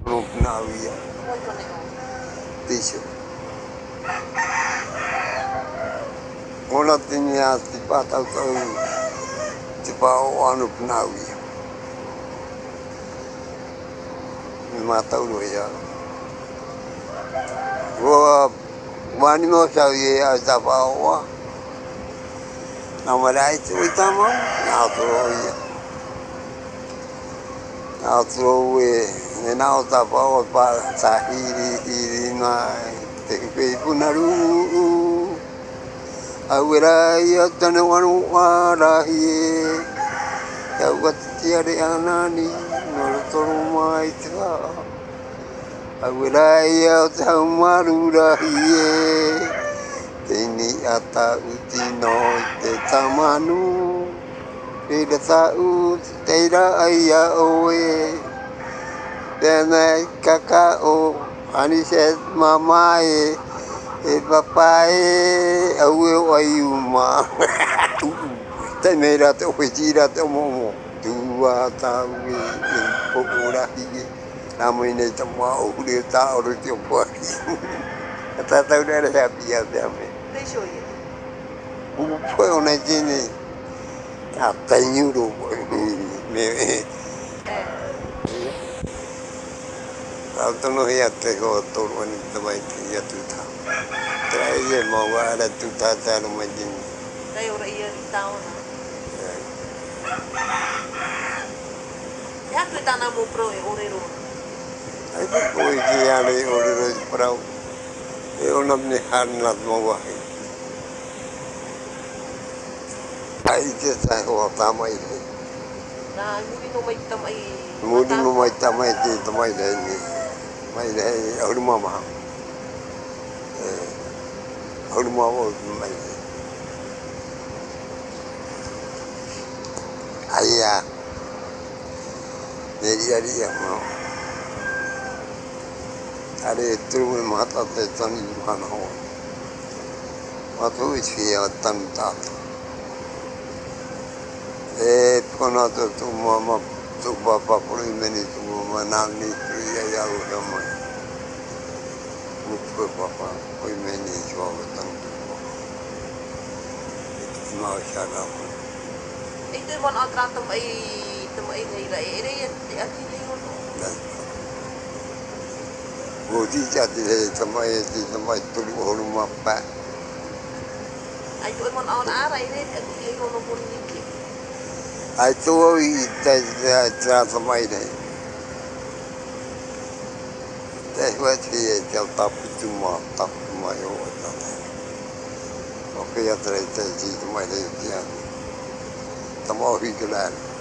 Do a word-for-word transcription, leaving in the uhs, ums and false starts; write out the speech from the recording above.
Navia. Dice. Una tenía tipata tipa anu Navia. Mi mata uno ya. Gua wani mo sabia tapa wa. Namara itu utama atro ya. Atro we na tapa wa pa sahiri iri na te pe punaru. Awera ya tana wanu arahi. Ya watiare anani no toru mai ta. Awera ya tamaru rahi. Tini ata utino te tamanu. Te tau te aya oe. Tena kakao anise mamae. E papai au eu uma te mera te oitira te momo tua tau e pokora hige na mine te mau le ta o te pai ta tau era pia te ame deixo ir o foi ona tini ta tanyuro me Alto no ia te ho toro ni te mai ia tu ta. Trai e mo wala tu ta ta no mai din. Dai ora ia tau na. Ya tu ta na mo pro e ore ro. Ai ko koi ki ale ore ro prau. E ona ne han na mo wa. Ai te sa ho ta mai. Na muri no mai ta mai. Muri no mai ta mai te ta mai dai ni. Mai dai au mama. Eh, au mama mai. Ayah, jadi jadi ya mau. Ada itu mata tetan di mana ho. Waktu itu ya tantat. Eh, kono tu tu mama tu bapa pun ini tu mama nani tu ya ya udah mah. Muka bapa pun ini jual betul. Mau syarab. Itu mon atra tem ai tem ai nei ra ere ya ati nei on. Godi jadi sampai di sampai tulu rumah pak. Ai tu mon on ara ere ati nei on pun ni. Ai tu ita ita sampai dai. Teh buat dia jauh tapi cuma tak mayo. Oke ya terus jadi sampai dai dia. Tamo hidulan.